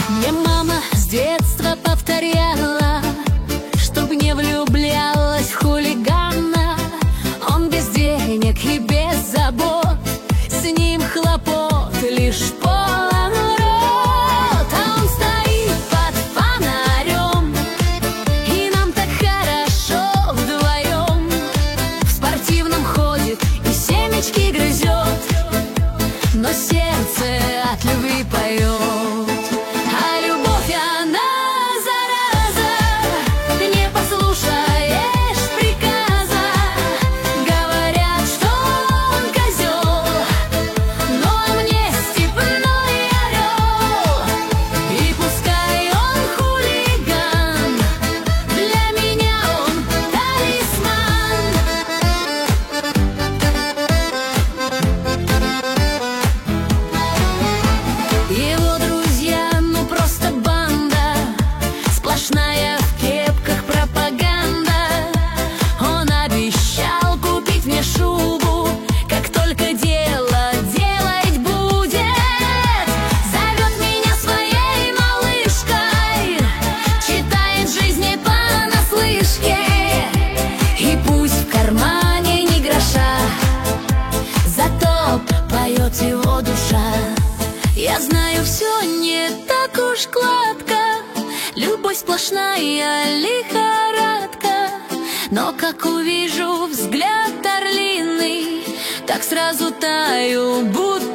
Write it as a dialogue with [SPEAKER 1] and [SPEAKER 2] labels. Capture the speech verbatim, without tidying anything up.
[SPEAKER 1] Мне мама с детства повторяла, чтоб не влюблялась в хулигана. Он без денег и без забот, с ним хлопот лишь полон рот. А он стоит под фонарем, и нам так хорошо вдвоем. В спортивном ходит и семечки грызет, но сердце от любви поет. Его душа. Я знаю, все не так уж гладко, любовь сплошная лихорадка. Но как увижу взгляд орлиный, так сразу таю, будто